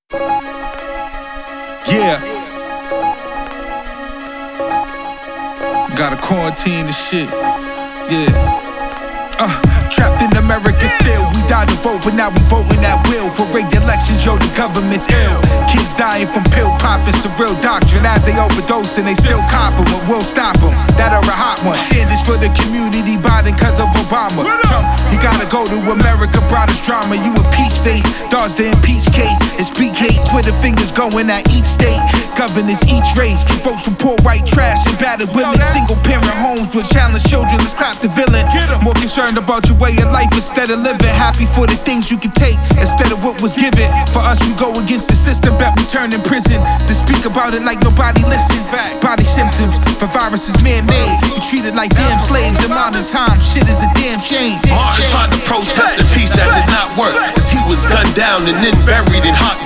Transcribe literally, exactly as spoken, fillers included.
Yeah. Gotta quarantine the shit. Yeah. Uh, trapped in America still. We died to vote, but now we voting at will. For rigged elections, yo, the government's ill. Kids dying from pill popping, surreal doctrine. As they overdose and they still copping, what will stop them? That are a hot one. Sanders for the community, Biden cause of Obama. Trump, he gotta go to America, brought us drama. You a peach face, dodge the impeach case. And speak hate, Twitter fingers going at each state. Governors each race, keep folks from poor white trash and battered women. Single parent homes with challenged children, let's clap the villain. More concerned about your way of life instead of living. Happy for the things you can take instead of what was given. For us, we go against the system, bet we turn in prison. To speak about it like nobody listen. Body symptoms for viruses man-made. We treat it like damn slaves in modern times. Shit is a damn shame. Martin tried to protest the peace that did not work, cause he was gunned down and then buried in hot